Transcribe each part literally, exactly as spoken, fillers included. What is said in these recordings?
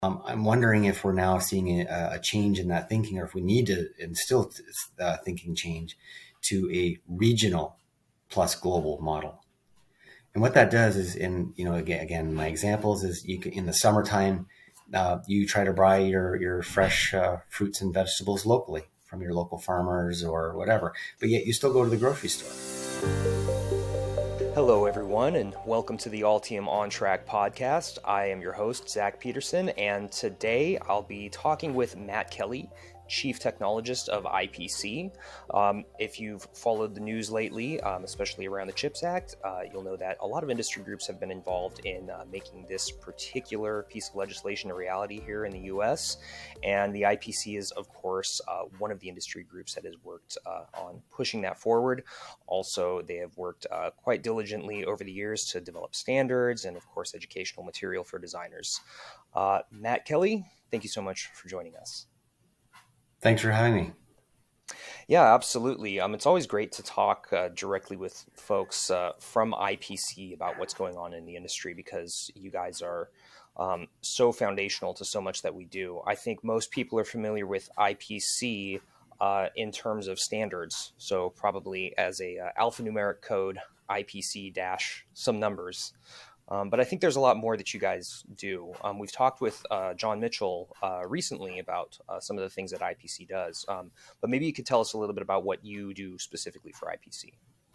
Um, I'm wondering if we're now seeing a, a change in that thinking, or if we need to instill uh, thinking change to a regional plus global model. And what that does is, in you know, again, again my examples is you can, in the summertime, uh, you try to buy your your fresh uh, fruits and vegetables locally from your local farmers or whatever, but yet you still go to the grocery store. Hello, everyone, and welcome to the Altium On Track podcast. I am your host, Zach Peterson, and today I'll be talking with Matt Kelly, Chief Technologist of I P C. Um, if you've followed the news lately, um, especially around the CHIPS Act, uh, you'll know that a lot of industry groups have been involved in uh, making this particular piece of legislation a reality here in the U S. And the I P C is, of course, uh, one of the industry groups that has worked uh, on pushing that forward. Also, they have worked uh, quite diligently over the years to develop standards and, of course, educational material for designers. Uh, Matt Kelly, thank you so much for joining us. Thanks for having me. Yeah, absolutely. Um, it's always great to talk uh, directly with folks uh, from I P C about what's going on in the industry, because you guys are um, so foundational to so much that we do. I think most people are familiar with I P C uh, in terms of standards. So probably as a uh, alphanumeric code, I P C dash some numbers. Um, but I think there's a lot more that you guys do. Um, we've talked with uh, John Mitchell uh, recently about uh, some of the things that I P C does. Um, but maybe you could tell us a little bit about what you do specifically for I P C.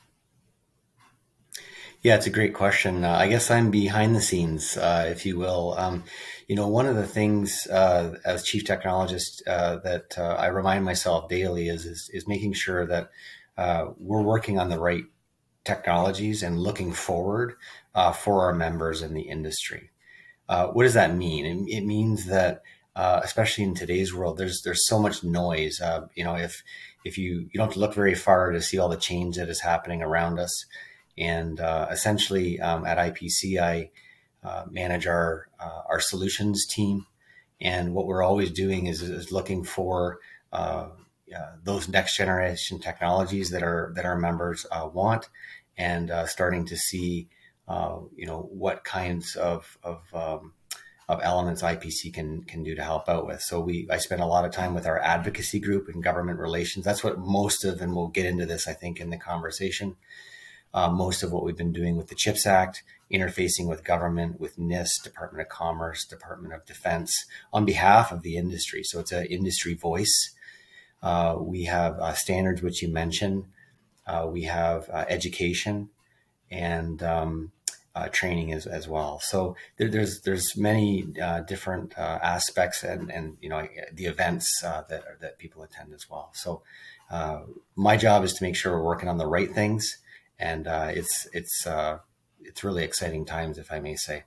Yeah, it's a great question. Uh, I guess I'm behind the scenes, uh, if you will. Um, you know, one of the things uh, as chief technologist uh, that uh, I remind myself daily is is, is making sure that uh, we're working on the right technologies and looking forward uh, for our members in the industry. Uh, what does that mean? It, it means that, uh, especially in today's world, there's there's so much noise. Uh, you know, if if you you don't have to look very far to see all the change that is happening around us. And uh, essentially, um, at I P C, I uh, manage our uh, our solutions team, and what we're always doing is, is looking for uh, uh, those next generation technologies that our that our members uh, want, and uh, starting to see uh, you know what kinds of of um, of elements I P C can can do to help out with. So we I spend a lot of time with our advocacy group and government relations. That's what most of, and we'll get into this, I think, in the conversation. Uh, most of what we've been doing with the CHIPS Act, interfacing with government, with NIST, Department of Commerce, Department of Defense, on behalf of the industry. So it's an industry voice. Uh, we have uh, standards, which you mentioned. Uh, we have uh, education and um, uh, training as, as well. So there, there's there's many uh, different uh, aspects, and and you know the events uh, that that people attend as well. So uh, my job is to make sure we're working on the right things. And uh, it's it's uh, it's really exciting times, if I may say.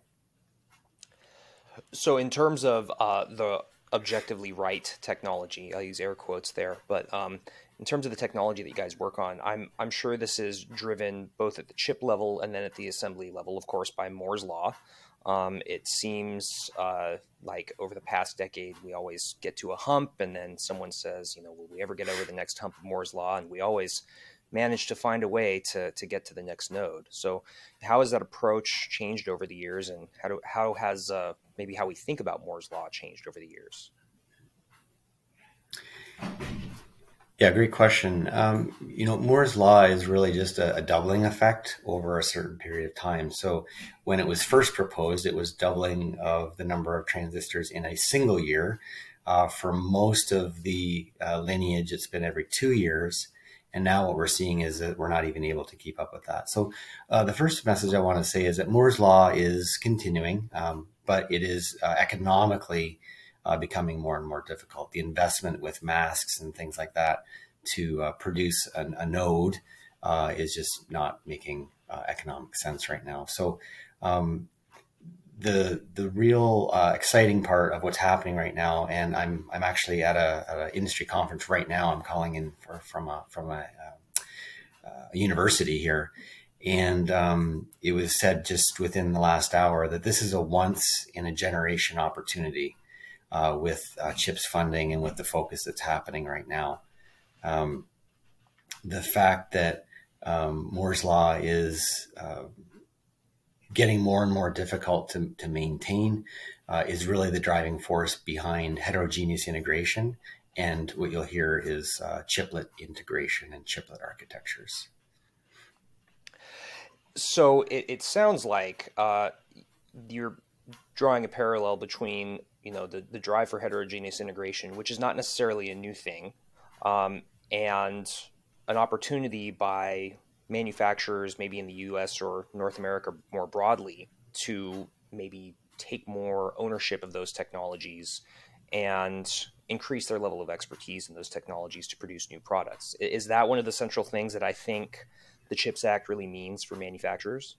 So in terms of uh, the objectively right technology, I'll use air quotes there, but um, in terms of the technology that you guys work on, I'm I'm sure this is driven both at the chip level and then at the assembly level, of course, by Moore's Law. Um, it seems uh, like over the past decade, we always get to a hump, and then someone says, you know, will we ever get over the next hump of Moore's Law? And we always manage to find a way to to get to the next node. So how has that approach changed over the years, and how do how has uh, maybe how we think about Moore's Law changed over the years? Yeah, great question. Um, you know, Moore's Law is really just a, a doubling effect over a certain period of time. So when it was first proposed, it was doubling of the number of transistors in a single year. Uh, for most of the uh, lineage, it's been every two years. And now what we're seeing is that we're not even able to keep up with that. So uh, the first message I want to say is that Moore's Law is continuing, um, but it is uh, economically uh, becoming more and more difficult. The investment with masks and things like that to uh, produce an, a node uh, is just not making uh, economic sense right now. So um, the the real uh, exciting part of what's happening right now, and I'm I'm actually at a, at an industry conference right now. I'm calling in for, from a from a, a, a university here, and um, it was said just within the last hour that this is a once in a generation opportunity uh, with uh, CHIPS funding and with the focus that's happening right now. Um, the fact that um, Moore's Law is uh, getting more and more difficult to, to maintain. uh, is really the driving force behind heterogeneous integration. And what you'll hear is uh, chiplet integration and chiplet architectures. So it, it sounds like uh, you're drawing a parallel between, you know, the, the drive for heterogeneous integration, which is not necessarily a new thing, um, and an opportunity by manufacturers, maybe in the U S or North America more broadly, to maybe take more ownership of those technologies and increase their level of expertise in those technologies to produce new products. Is that one of the central things that I think the CHIPS Act really means for manufacturers?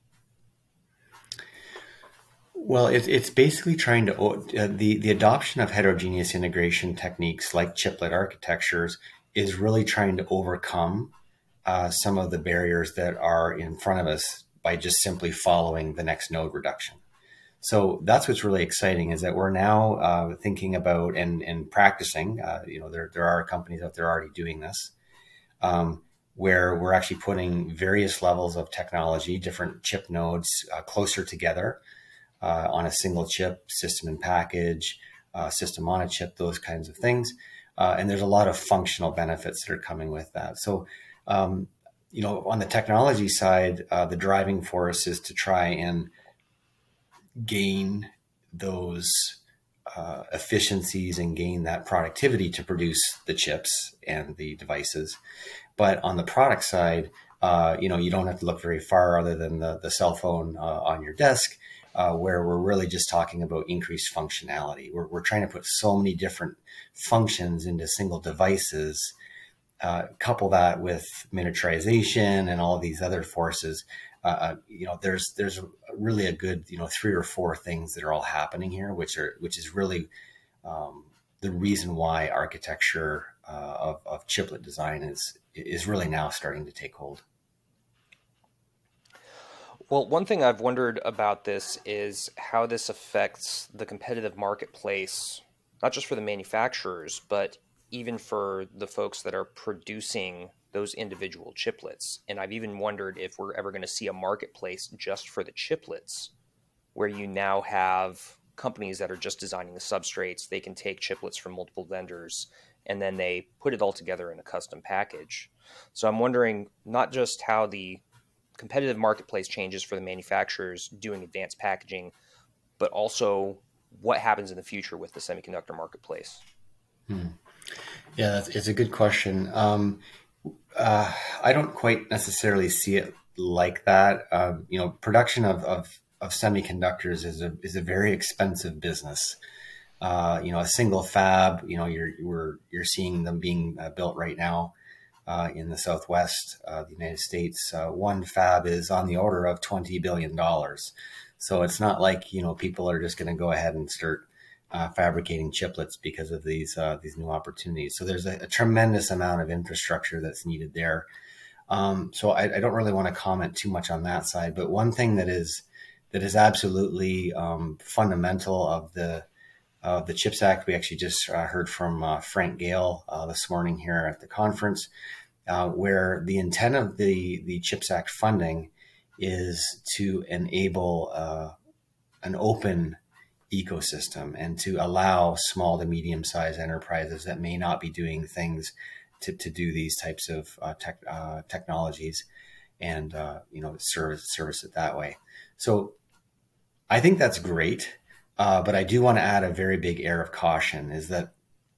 Well, it, it's basically trying to uh, the the adoption of heterogeneous integration techniques like chiplet architectures is really trying to overcome uh, some of the barriers that are in front of us by just simply following the next node reduction. So that's what's really exciting, is that we're now uh, thinking about and and practicing. Uh, you know, there there are companies out there already doing this, um, where we're actually putting various levels of technology, different chip nodes, uh, closer together uh, on a single chip, system and package, uh, system on a chip, those kinds of things. Uh, and there's a lot of functional benefits that are coming with that. So, um, you know, on the technology side, uh, the driving force is to try and gain those uh, efficiencies and gain that productivity to produce the chips and the devices. But on the product side, uh, you know, you don't have to look very far other than the, the cell phone uh, on your desk, uh, where we're really just talking about increased functionality. We're, we're trying to put so many different functions into single devices. Uh, couple that with miniaturization and all of these other forces, uh, you know, there's there's really a good, you know, three or four things that are all happening here, which are which is really um, the reason why architecture uh, of, of chiplet design is is really now starting to take hold. Well, one thing I've wondered about this is how this affects the competitive marketplace, not just for the manufacturers, but even for the folks that are producing those individual chiplets. And I've even wondered if we're ever going to see a marketplace just for the chiplets, where you now have companies that are just designing the substrates. They can take chiplets from multiple vendors, and then they put it all together in a custom package. So I'm wondering not just how the competitive marketplace changes for the manufacturers doing advanced packaging, but also what happens in the future with the semiconductor marketplace. Hmm. Yeah, that's, it's a good question. Um, uh, I don't quite necessarily see it like that. Um, you know, production of, of, of semiconductors is a is a very expensive business. Uh, you know, a single fab, you know, you're you're you're seeing them being uh, built right now uh, in the Southwest of the United States. Uh, one fab is on the order of twenty billion dollars. So it's not like, you know, people are just going to go ahead and start uh, fabricating chiplets because of these uh, these new opportunities. So there's a, a tremendous amount of infrastructure that's needed there. Um, so I, I don't really want to comment too much on that side. But one thing that is that is absolutely um, fundamental of the of the CHIPS Act, we actually just uh, heard from uh, Frank Gale uh, this morning here at the conference, uh, where the intent of the the CHIPS Act funding is to enable uh, an open ecosystem and to allow small to medium sized enterprises that may not be doing things to, to do these types of uh, tech, uh, technologies and uh, you know service service it that way. So I think that's great, uh, but I do want to add a very big air of caution: is that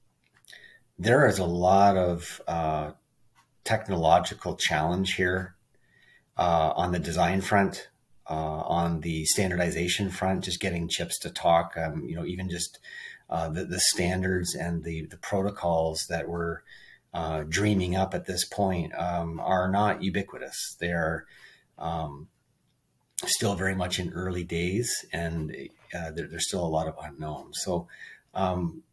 there is a lot of uh, technological challenge here uh, on the design front. Uh, on the standardization front, just getting chips to talk, um, you know, even just uh, the, the standards and the, the protocols that we're uh, dreaming up at this point um, are not ubiquitous. They're um, still very much in early days, and uh, there, there's still a lot of unknowns. So um,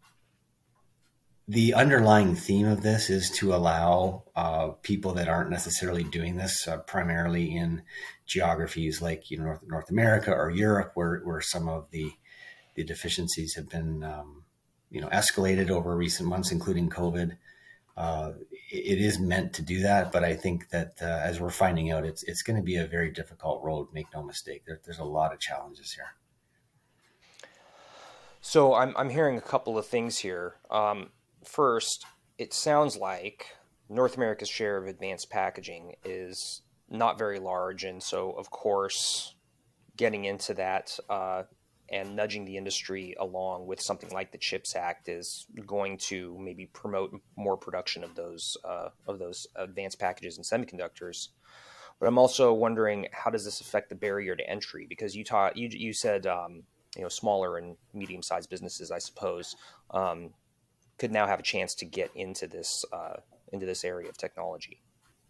the underlying theme of this is to allow uh, people that aren't necessarily doing this, uh, primarily in geographies like you know North, North America or Europe, where, where some of the the deficiencies have been um, you know escalated over recent months, including COVID. Uh, it is meant to do that, but I think that uh, as we're finding out, it's it's going to be a very difficult road. Make no mistake, there, there's a lot of challenges here. So I'm I'm hearing a couple of things here. Um, first, it sounds like North America's share of advanced packaging is not very large, and so of course, getting into that uh, and nudging the industry along with something like the CHIPS Act is going to maybe promote more production of those uh, of those advanced packages and semiconductors. But I'm also wondering, how does this affect the barrier to entry? Because you taught you you said um, you know, smaller and medium sized businesses, I suppose, um, could now have a chance to get into this uh, into this area of technology.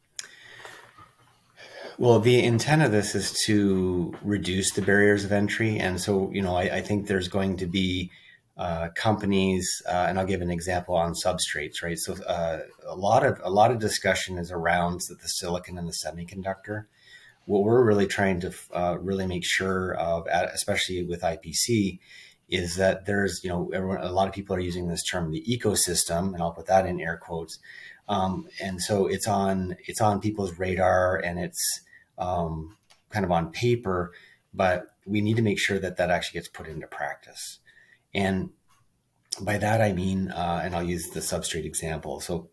Well, the intent of this is to reduce the barriers of entry. And so, you know, I, I think there's going to be uh, companies, uh, and I'll give an example on substrates, right? So uh, a lot of a lot of discussion is around the, the silicon and the semiconductor. What we're really trying to uh, really make sure of, especially with I P C, is that there's, you know, everyone, a lot of people are using this term, the ecosystem, and I'll put that in air quotes. Um, and so it's on it's on people's radar, and it's um, kind of on paper, but we need to make sure that that actually gets put into practice. And by that I mean, uh, and I'll use the substrate example. So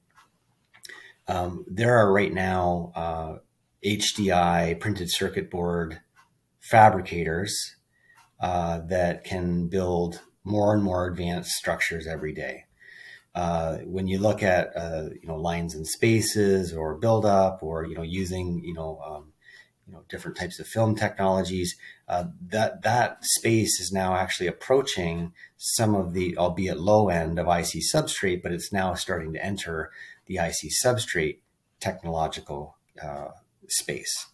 um, there are right now uh, H D I printed circuit board fabricators uh, that can build more and more advanced structures every day. Uh, when you look at uh, you know, lines and spaces or buildup, or you know, using you know um, you know, different types of film technologies, uh, that that space is now actually approaching some of the, albeit low end, of I C substrate, but it's now starting to enter the I C substrate technological uh, space.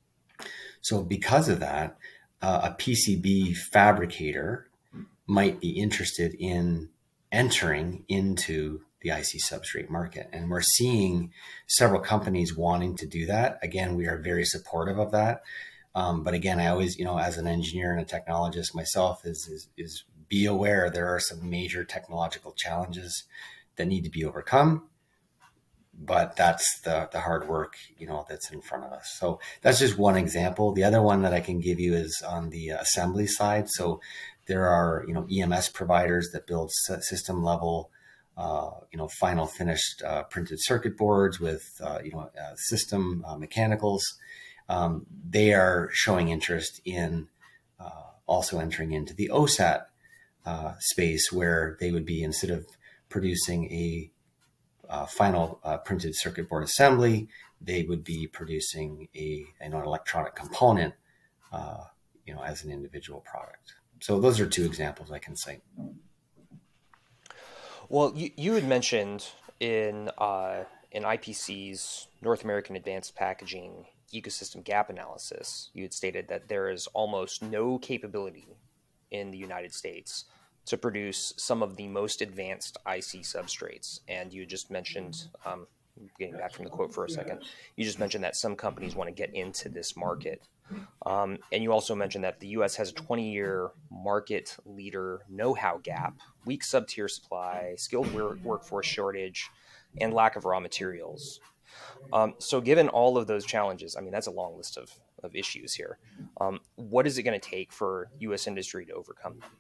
So because of that, uh, a P C B fabricator might be interested in entering into the I C substrate market. And we're seeing several companies wanting to do that. Again, we are very supportive of that. Um, but again, I always, you know, as an engineer and a technologist myself, is, is, is be aware there are some major technological challenges that need to be overcome. But that's the, the hard work, you know, that's in front of us. So that's just one example. The other one that I can give you is on the assembly side. So there are, you know, E M S providers that build system level, uh, you know, final finished uh, printed circuit boards with, uh, you know, uh, system uh, mechanicals. Um, they are showing interest in uh, also entering into the O S A T uh, space, where they would be, instead of producing a Uh, final uh, printed circuit board assembly, they would be producing a, you know, an electronic component, uh, you know, as an individual product. So those are two examples I can cite. Well, you, you had mentioned in uh, in I P C's North American Advanced Packaging Ecosystem Gap Analysis, you had stated that there is almost no capability in the United States to produce some of the most advanced I C substrates. And you just mentioned, um, getting back from the quote for a second, you just mentioned that some companies want to get into this market. Um, and you also mentioned that the U S has a twenty-year market leader know-how gap, weak sub-tier supply, skilled work- workforce shortage, and lack of raw materials. Um, so given all of those challenges, I mean, that's a long list of, of issues here. Um, what is it going to take for U S industry to overcome them?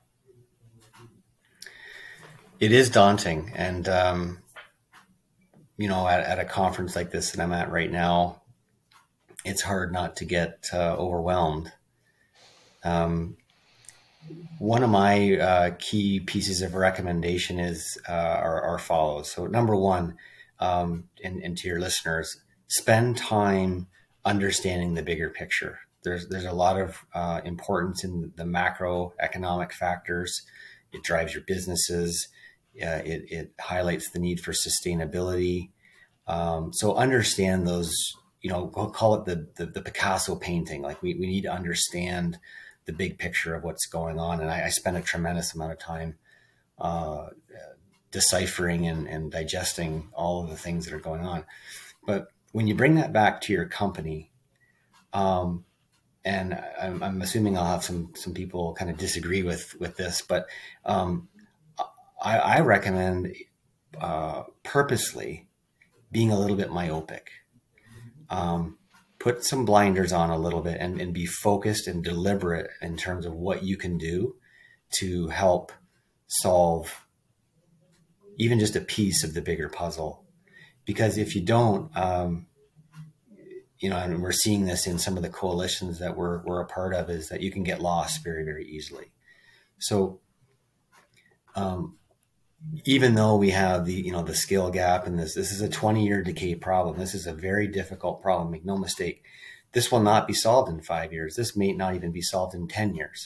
It is daunting. And, um, you know, at, at a conference like this that I'm at right now, it's hard not to get uh, overwhelmed. Um, one of my uh, key pieces of recommendation is uh, are, are follows. So number one, um, and, and to your listeners, spend time understanding the bigger picture. There's there's a lot of uh, importance in the macroeconomic factors. It drives your businesses. Uh, it, it highlights the need for sustainability. Um, so understand those, you know, call it the, the, the Picasso painting. Like we, we need to understand the big picture of what's going on. And I, I spend a tremendous amount of time uh, deciphering and, and digesting all of the things that are going on. But when you bring that back to your company, um, and I'm, I'm assuming I'll have some some people kind of disagree with with this, but um, I, I recommend uh, purposely being a little bit myopic. Um, put some blinders on a little bit, and, and be focused and deliberate in terms of what you can do to help solve even just a piece of the bigger puzzle. Because if you don't, um, you know, and we're seeing this in some of the coalitions that we're, we're a part of, is that you can get lost very, very easily. So um, even though we have the, you know, the skill gap and this, this is a twenty year decay problem. This is a very difficult problem. Make no mistake. This will not be solved in five years. This may not even be solved in ten years.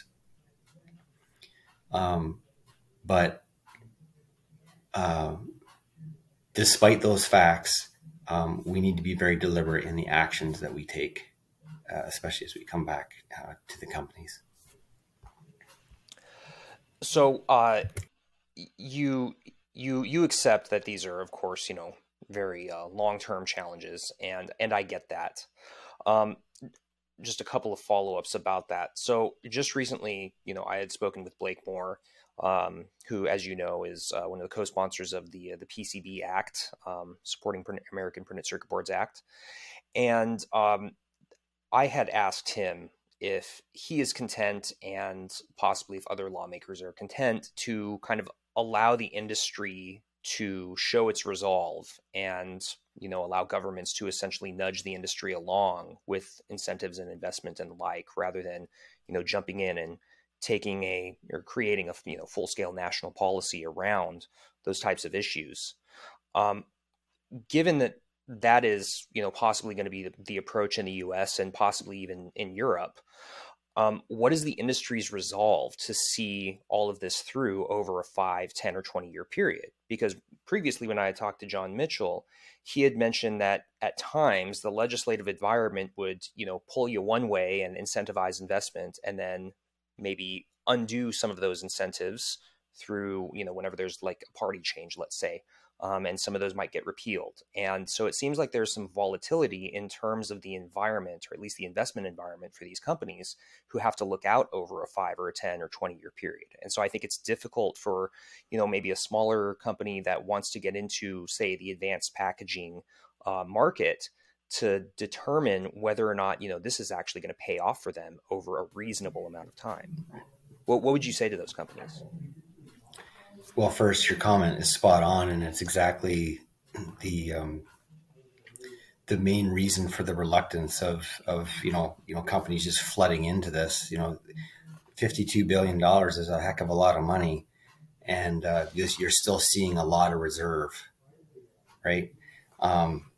Um, but uh, despite those facts, um, we need to be very deliberate in the actions that we take, uh, especially as we come back uh, to the companies. So uh, you you you accept that these are, of course, you know, very uh, long-term challenges, and and I get that. Um, just a couple of follow-ups about that. So just recently, you know, I had spoken with Blake Moore, um, who, as you know, is uh, one of the co-sponsors of the uh, the P C B Act, um, supporting American Printed Circuit Boards Act, and um, I had asked him if he is content, and possibly if other lawmakers are content, to kind of allow the industry to show its resolve and, you know, allow governments to essentially nudge the industry along with incentives and investment and the like, rather than, you know, jumping in and taking a or creating a, you know, full-scale national policy around those types of issues. Um, given that that is, you know, possibly going to be the, the approach in the U S and possibly even in Europe, um, what is the industry's resolve to see all of this through over a five, ten, or twenty year period? Because previously, when I had talked to John Mitchell, he had mentioned that at times the legislative environment would, you know, pull you one way and incentivize investment, and then maybe undo some of those incentives through, you know, whenever there's like a party change, let's say. Um, and some of those might get repealed. And so it seems like there's some volatility in terms of the environment, or at least the investment environment for these companies who have to look out over a five or a ten or twenty year period. And so I think it's difficult for, you know, maybe a smaller company that wants to get into, say, the advanced packaging uh, market to determine whether or not, you know, this is actually going to pay off for them over a reasonable amount of time. What, what would you say to those companies? Well, first, your comment is spot on, and it's exactly the um, the main reason for the reluctance of of you know you know companies just flooding into this. You know, fifty-two billion dollars is a heck of a lot of money, and uh, this, you're still seeing a lot of reserve, right? Um,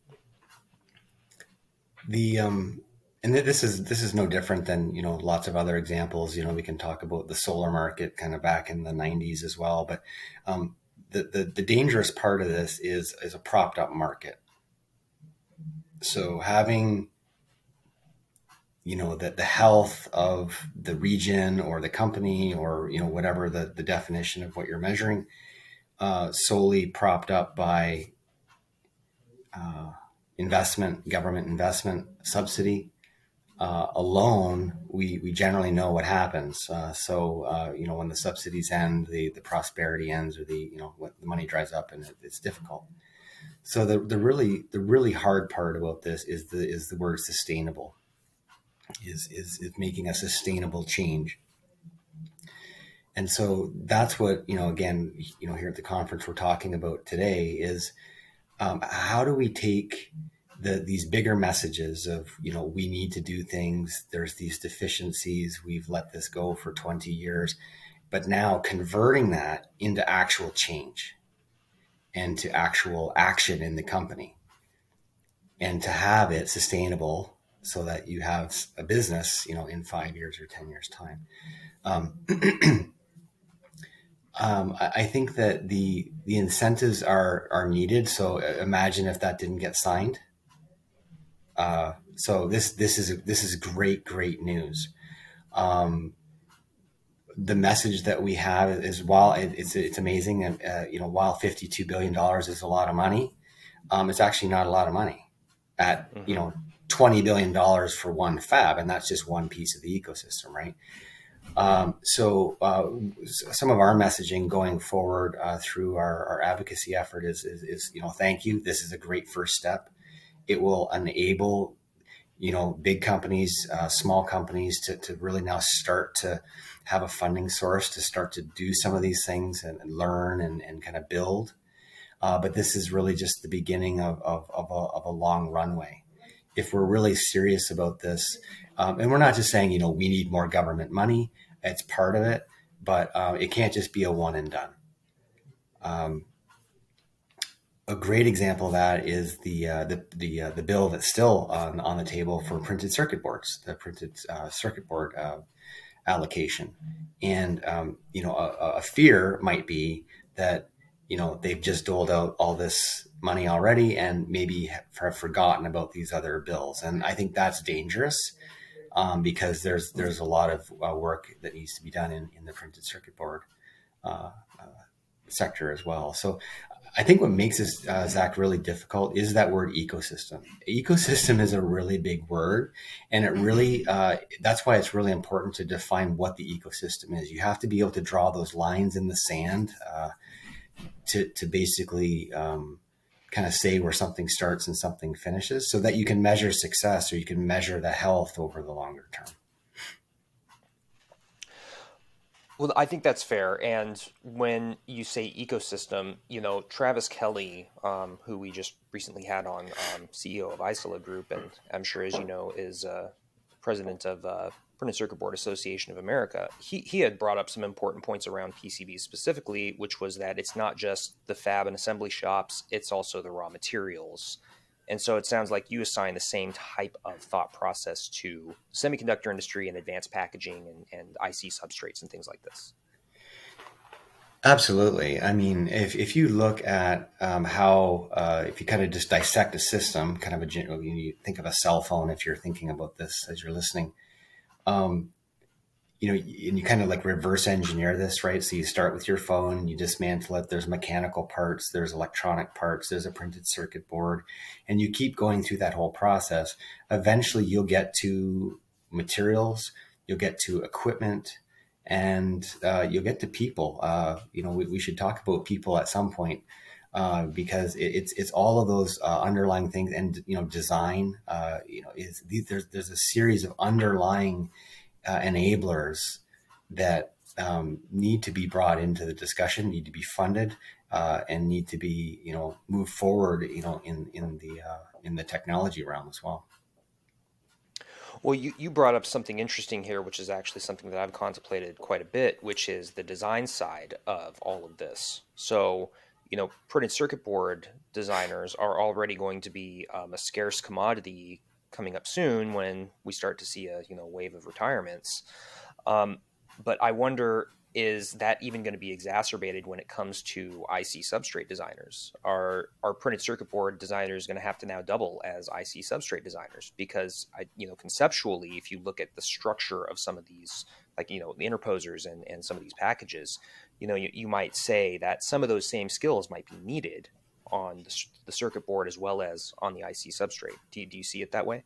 the um, and this is this is no different than, you know, lots of other examples. You know, we can talk about the solar market kind of back in the nineties as well. But um, the, the the dangerous part of this is is a propped up market. So having, you know, that the health of the region or the company, or, you know, whatever the, the definition of what you're measuring, uh, solely propped up by uh, investment, government investment, subsidy, Uh, alone, we, we generally know what happens. Uh, so, uh, you know, when the subsidies end, the, the prosperity ends, or the, you know, when the money dries up, and it, it's difficult. So the, the really, the really hard part about this is the, is the word sustainable, is, is, is making a sustainable change. And so that's what, you know, again, you know, here at the conference we're talking about today is, um, how do we take The, these bigger messages of, you know, we need to do things, there's these deficiencies, we've let this go for twenty years, but now converting that into actual change and to actual action in the company, and to have it sustainable so that you have a business, you know, in five years or ten years time. Um, um, I, I think that the, the incentives are, are needed. So imagine if that didn't get signed. Uh, so this this is this is great great news. Um, the message that we have is, while it, it's it's amazing, and uh, you know, while fifty-two billion dollars is a lot of money, um, it's actually not a lot of money at mm-hmm. you know twenty billion dollars for one fab, and that's just one piece of the ecosystem, right? Um, so uh, some of our messaging going forward uh, through our, our advocacy effort is, is is you know, thank you. This is a great first step. It will enable, you know, big companies, uh, small companies to, to really now start to have a funding source to start to do some of these things and, and learn and, and kind of build. Uh, but this is really just the beginning of, of, of, a, of a long runway. If we're really serious about this, um, and we're not just saying, you know, we need more government money, it's part of it, but uh, it can't just be a one and done. Um, a great example of that is the uh, the the, uh, the bill that's still on, on the table for printed circuit boards, the printed uh, circuit board uh, allocation. And, um, you know, a, a fear might be that, you know, they've just doled out all this money already and maybe have forgotten about these other bills. And I think that's dangerous um, because there's there's a lot of uh, work that needs to be done in, in the printed circuit board uh, uh, sector as well. So I think what makes this, uh, Zach, really difficult is that word ecosystem. Ecosystem is a really big word, and it really, uh, that's why it's really important to define what the ecosystem is. You have to be able to draw those lines in the sand uh, to, to basically um, kind of say where something starts and something finishes so that you can measure success or you can measure the health over the longer term. Well, I think that's fair. And when you say ecosystem, you know, Travis Kelly, um, who we just recently had on, um, C E O of Isola Group, and I'm sure, as you know, is uh, president of uh, Printed Circuit Board Association of America. He, he had brought up some important points around P C Bs specifically, which was that it's not just the fab and assembly shops, it's also the raw materials. And so it sounds like you assign the same type of thought process to semiconductor industry and advanced packaging and, and I C substrates and things like this. Absolutely. I mean, if, if you look at um, how, uh, if you kind of just dissect a system, kind of a, you think of a cell phone, if you're thinking about this as you're listening, um, you know, and you kind of like reverse engineer this, right? So you start with your phone, you dismantle it. There's mechanical parts, there's electronic parts, there's a printed circuit board, and you keep going through that whole process. Eventually you'll get to materials, you'll get to equipment, and uh, you'll get to people. Uh, you know, we, we should talk about people at some point uh, because it, it's it's all of those uh, underlying things, and you know, design. Uh, you know, is there's there's a series of underlying Uh, enablers that um, need to be brought into the discussion, need to be funded, uh, and need to be, you know, move forward, you know, in in the uh, in the technology realm as well. Well, you, you brought up something interesting here, which is actually something that I've contemplated quite a bit, which is the design side of all of this. So, you know, printed circuit board designers are already going to be um, a scarce commodity coming up soon when we start to see a you know wave of retirements. Um, but I wonder, is that even going to be exacerbated when it comes to I C substrate designers? Are are printed circuit board designers going to have to now double as I C substrate designers? Because I you know conceptually, if you look at the structure of some of these, like you know the interposers and and some of these packages, you know you, you might say that some of those same skills might be needed on the, the circuit board as well as on the I C substrate. Do you, do you see it that way?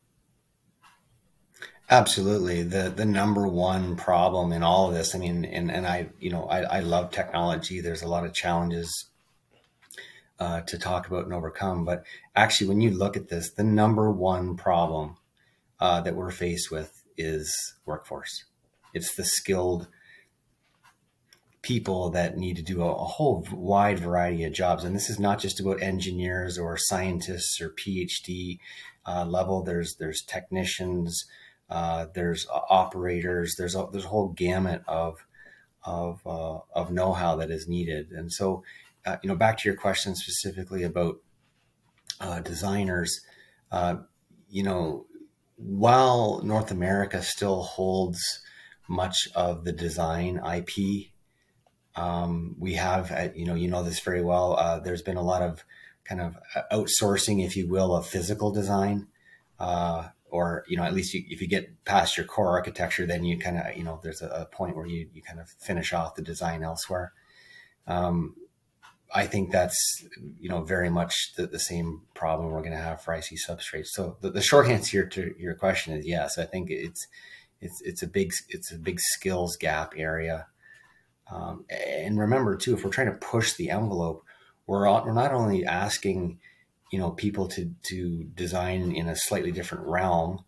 Absolutely. The the number one problem in all of this, I mean, and, and I, you know, I, I love technology. There's a lot of challenges uh, to talk about and overcome. But actually, when you look at this, the number one problem uh, that we're faced with is workforce. It's the skilled people that need to do a, a whole wide variety of jobs. And this is not just about engineers or scientists or PhD uh, level. There's there's technicians, uh, there's operators, there's a, there's a whole gamut of of uh, of know-how that is needed. And so, uh, you know, back to your question specifically about uh, designers, uh, you know, while North America still holds much of the design I P, Um, we have, uh, you know, you know this very well. Uh, there's been a lot of kind of outsourcing, if you will, of physical design, uh, or you know, at least you, if you get past your core architecture, then you kind of, you know, there's a, a point where you you kind of finish off the design elsewhere. Um, I think that's, you know, very much the, the same problem we're going to have for I C substrates. So the, the short answer to your question is yes. I think it's it's it's a big it's a big skills gap area. Um, and remember too, if we're trying to push the envelope, we're, we're not only asking, you know, people to, to design in a slightly different realm,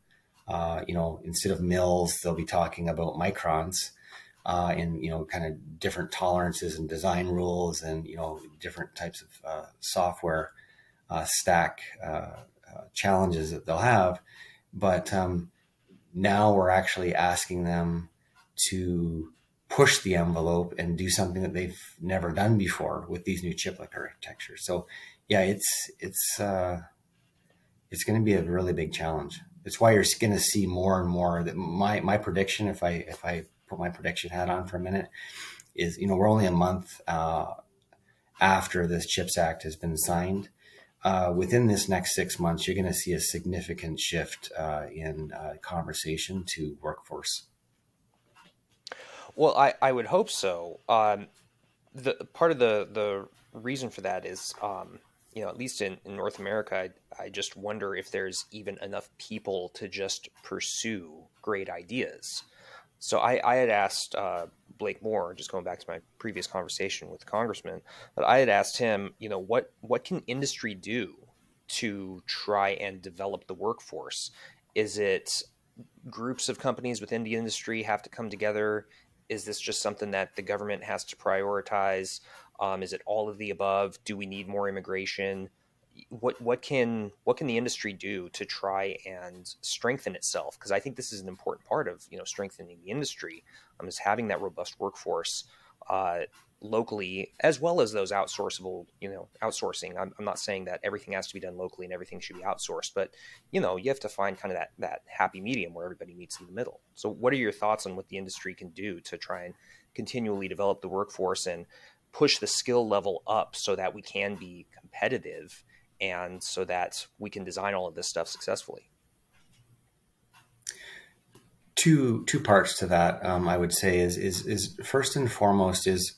Uh, you know, instead of mils, they'll be talking about microns, uh, and, you know, kind of different tolerances and design rules and, you know, different types of uh, software uh, stack uh, uh, challenges that they'll have. But um, now we're actually asking them to push the envelope and do something that they've never done before with these new chiplet architectures. So yeah, it's, it's, uh, it's going to be a really big challenge. It's why you're going to see more and more that my, my prediction, if I, if I put my prediction hat on for a minute, is, you know, we're only a month, uh, after this CHIPS Act has been signed. Uh, within this next six months, you're going to see a significant shift, uh, in, uh, conversation to workforce. Well, I, I would hope so. Um, the part of the, the reason for that is, um, you know, at least in, in North America, I, I just wonder if there's even enough people to just pursue great ideas. So I, I had asked uh, Blake Moore, just going back to my previous conversation with the congressman, but I had asked him, you know, what what can industry do to try and develop the workforce? Is it groups of companies within the industry have to come together? Is this just something that the government has to prioritize? Um, is it all of the above? Do we need more immigration? What what can what can the industry do to try and strengthen itself? Because I think this is an important part of, you know, strengthening the industry, um, is having that robust workforce uh, locally, as well as those outsourceable, you know, outsourcing. I'm, I'm not saying that everything has to be done locally and everything should be outsourced, but, you know, you have to find kind of that that happy medium where everybody meets in the middle. So what are your thoughts on what the industry can do to try and continually develop the workforce and push the skill level up so that we can be competitive and so that we can design all of this stuff successfully? Two two parts to that, um, I would say, is is is first and foremost is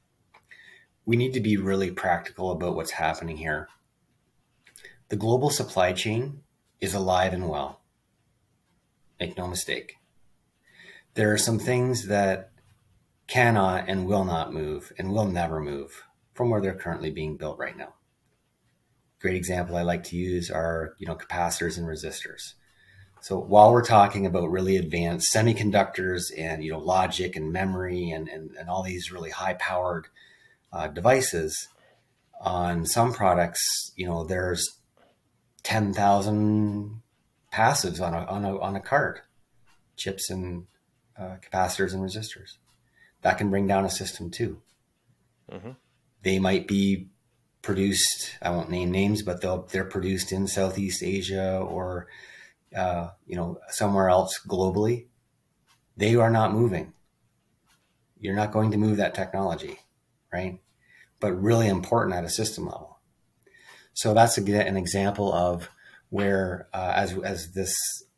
we need to be really practical about what's happening here. The global supply chain is alive and well. Make no mistake. There are some things that cannot and will not move and will never move from where they're currently being built right now. Great example I like to use are, you know, capacitors and resistors. So while we're talking about really advanced semiconductors and, you know, logic and memory and, and, and all these really high powered uh, devices, on some products, you know, there's ten thousand passives on a, on a, on a card, chips and uh, capacitors and resistors. That can bring down a system too. Mm-hmm. They might be produced, I won't name names, but they'll, they're produced in Southeast Asia or, uh, you know, somewhere else globally. They are not moving. You're not going to move that technology, right? But really important at a system level. So that's a, an example of where, uh, as as this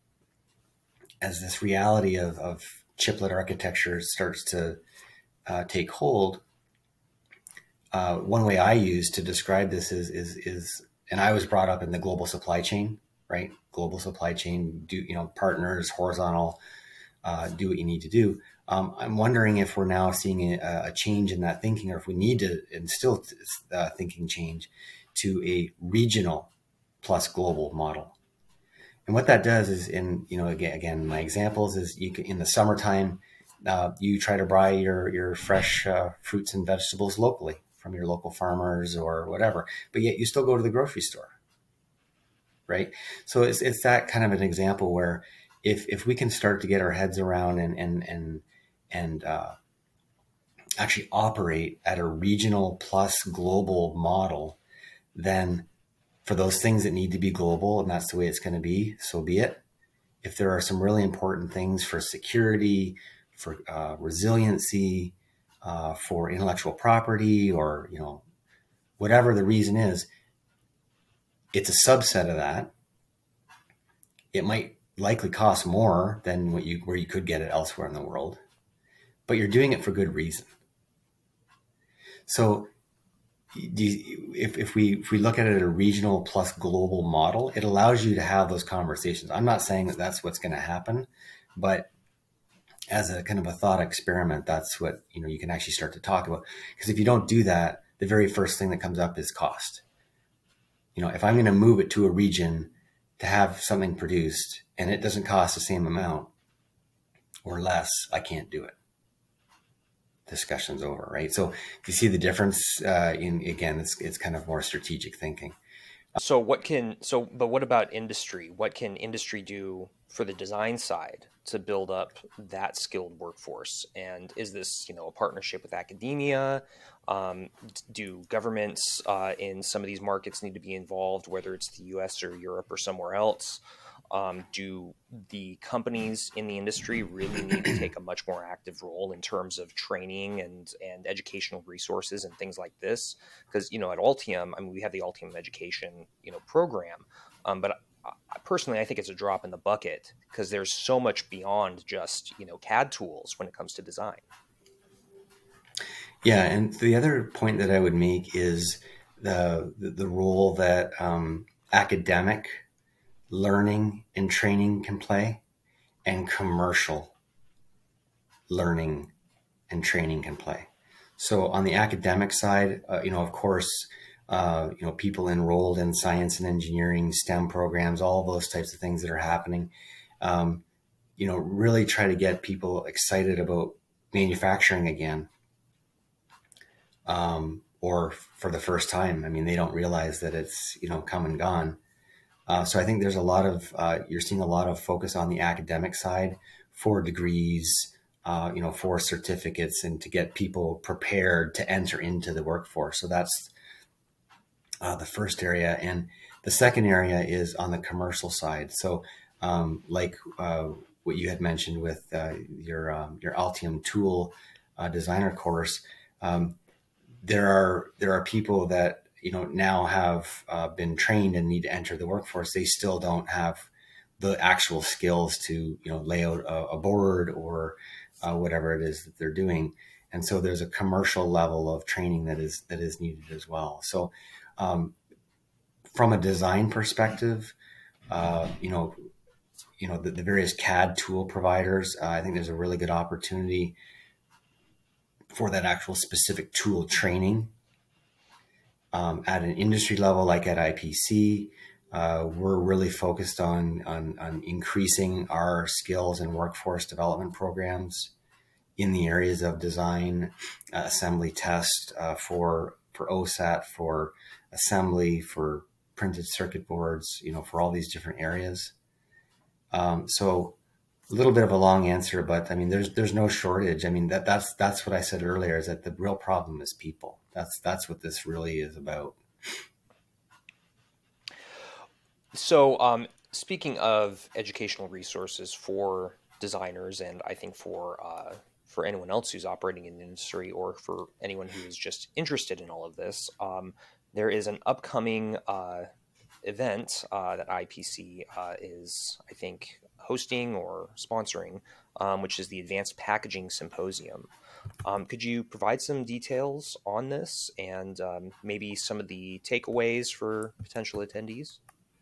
as this reality of, of chiplet architecture starts to uh, take hold. Uh, one way I use to describe this is, is, is, and I was brought up in the global supply chain, right? Global supply chain, do, you know, partners, horizontal, uh, do what you need to do. Um, I'm wondering if we're now seeing a, a change in that thinking, or if we need to instill uh, thinking change to a regional plus global model. And what that does is, in, you know, again, again, my examples is you can, in the summertime, uh, you try to buy your, your fresh uh, fruits and vegetables locally from your local farmers or whatever, but yet you still go to the grocery store, right? So it's it's that kind of an example where if if we can start to get our heads around and and and and uh, actually operate at a regional plus global model, then for those things that need to be global, and that's the way it's going to be, so be it. If there are some really important things for security, for uh, resiliency, Uh, for intellectual property, or, you know, whatever the reason is, it's a subset of that. It might likely cost more than what you where you could get it elsewhere in the world, but you're doing it for good reason. So if, if we if we look at it at a regional plus global model, it allows you to have those conversations. I'm not saying that that's what's going to happen, but as a kind of a thought experiment, that's what, you know, you can actually start to talk about. Because if you don't do that, the very first thing that comes up is cost. You know, if I'm going to move it to a region to have something produced and it doesn't cost the same amount or less, I can't do it. Discussion's over, right? So you see the difference uh, in, again, it's, it's kind of more strategic thinking. So what can, so, but what about industry? What can industry do for the design side to build up that skilled workforce? And is this, you know, a partnership with academia? Um, do governments uh, in some of these markets need to be involved, whether it's the U S or Europe or somewhere else? Um, do the companies in the industry really need to take a much more active role in terms of training and, and educational resources and things like this? Because, you know, at Altium, I mean, we have the Altium Education, you know, program, um, but I, personally, I think it's a drop in the bucket because there's so much beyond just, you know, C A D tools when it comes to design. Yeah, and the other point that I would make is the the, the role that um, academic learning and training can play, and commercial learning and training can play. So on the academic side, uh, you know, of course, uh, you know, people enrolled in science and engineering, STEM programs, all of those types of things that are happening, um, you know, really try to get people excited about manufacturing again. Um, or for the first time. I mean, they don't realize that it's, you know, come and gone. Uh, so I think there's a lot of, uh, you're seeing a lot of focus on the academic side for degrees, uh, you know, for certificates, and to get people prepared to enter into the workforce. So that's uh, the first area. And the second area is on the commercial side. So um, like uh, what you had mentioned with uh, your, um, your Altium tool uh, designer course, um, there are, there are people that, you know, now have uh, been trained and need to enter the workforce. They still don't have the actual skills to, you know, lay out a, a board or uh, whatever it is that they're doing. And so there's a commercial level of training that is, that is needed as well. So um, from a design perspective, uh, you know, you know, the, the various C A D tool providers, uh, I think there's a really good opportunity for that actual specific tool training. Um, at an industry level, like at I P C, uh, we're really focused on, on, on increasing our skills and workforce development programs in the areas of design, uh, assembly, test, uh, for, for O S A T, for assembly, for printed circuit boards, you know, for all these different areas. Um, so a little bit of a long answer, but I mean, there's, there's no shortage. I mean, that, that's, that's what I said earlier, is that the real problem is people. That's, that's what this really is about. So, um, speaking of educational resources for designers, and I think for, uh, for anyone else who's operating in the industry, or for anyone who is just interested in all of this, um, there is an upcoming, uh, event, uh, that I P C, uh, is, I think, hosting or sponsoring, um, which is the Advanced Packaging Symposium. Um, could you provide some details on this, and um, maybe some of the takeaways for potential attendees?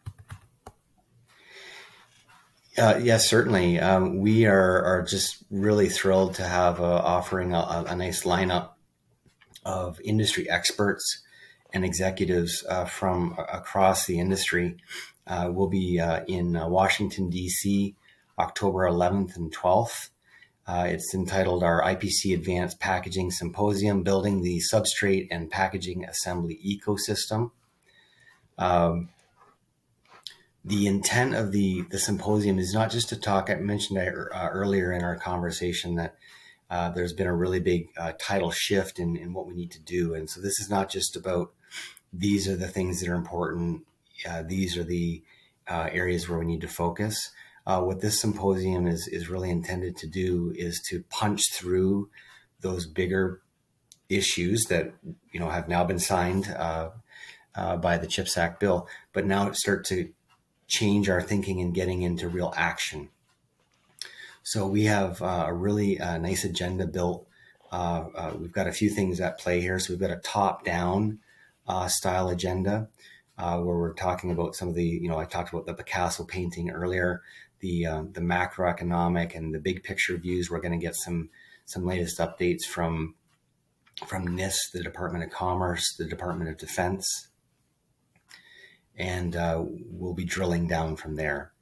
Uh, yes, certainly. Um, we are, are just really thrilled to have uh, offering a, a nice lineup of industry experts and executives uh, from across the industry. Uh, we'll be uh, in uh, Washington, D C, October eleventh and twelfth. Uh, it's entitled our I P C Advanced Packaging Symposium, Building the Substrate and Packaging Assembly Ecosystem. Um, the intent of the, the symposium is not just to talk. I mentioned uh, earlier in our conversation that uh, there's been a really big uh, tidal shift in, in what we need to do. And so this is not just about these are the things that are important. Uh, these are the uh, areas where we need to focus. Uh, what this symposium is, is really intended to do is to punch through those bigger issues that, you know, have now been signed uh, uh, by the CHIPS Act bill, but now start to change our thinking and getting into real action. So we have uh, a really uh, nice agenda built. Uh, uh, we've got a few things at play here. So we've got a top-down uh, style agenda uh, where we're talking about some of the, you know, I talked about the Picasso painting earlier, the um, the macroeconomic and the big picture views. We're going to get some some latest updates from from NIST, the Department of Commerce, the Department of Defense, and uh, we'll be drilling down from there.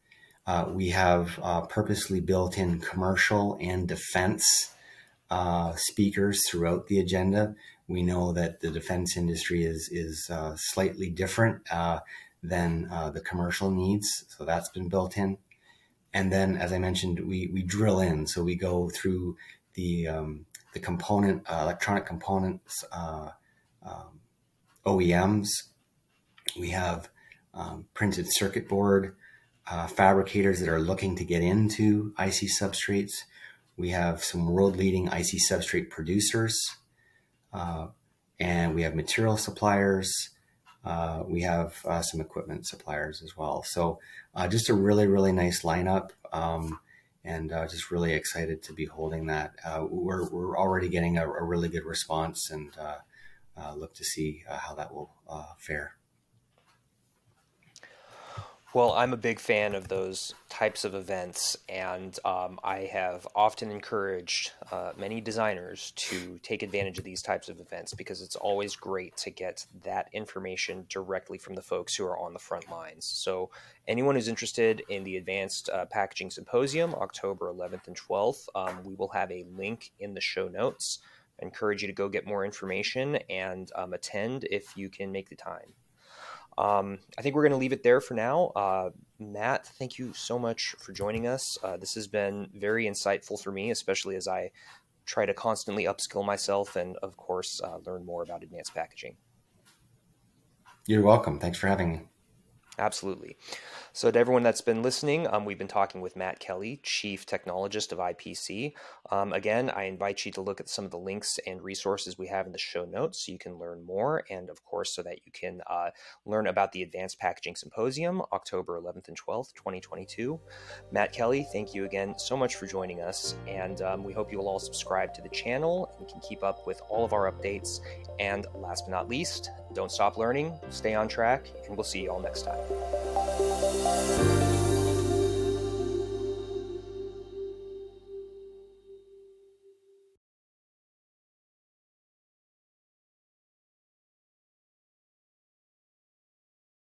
Uh, we have uh, purposely built in commercial and defense uh, speakers throughout the agenda. We know that the defense industry is is uh, slightly different uh, than uh, the commercial needs, so that's been built in. And then, as I mentioned, we we drill in, so we go through the um, the component uh, electronic components uh, um, O E Ms. We have um, printed circuit board uh, fabricators that are looking to get into I C substrates. We have some world-leading I C substrate producers, uh, and we have material suppliers. Uh, we have uh, some equipment suppliers as well. So uh, just a really, really nice lineup, um, and uh, just really excited to be holding that. Uh, we're, we're already getting a, a really good response, and uh, uh, look to see uh, how that will uh, fare. Well, I'm a big fan of those types of events, and um, I have often encouraged uh, many designers to take advantage of these types of events because it's always great to get that information directly from the folks who are on the front lines. So anyone who's interested in the Advanced uh, Packaging Symposium, October eleventh and twelfth, um, we will have a link in the show notes. I encourage you to go get more information and um, attend if you can make the time. Um, I think we're going to leave it there for now. Uh, Matt, thank you so much for joining us. Uh, this has been very insightful for me, especially as I try to constantly upskill myself and, of course, uh, learn more about advanced packaging. You're welcome. Thanks for having me. Absolutely. So to everyone that's been listening, um, we've been talking with Matt Kelly, Chief Technologist of I P C. Um, again, I invite you to look at some of the links and resources we have in the show notes so you can learn more, and of course, so that you can uh, learn about the Advanced Packaging Symposium, October eleventh and twelfth, twenty twenty-two. Matt Kelly, thank you again so much for joining us, and um, we hope you will all subscribe to the channel and can keep up with all of our updates. And last but not least, don't stop learning, stay on track, and we'll see you all next time.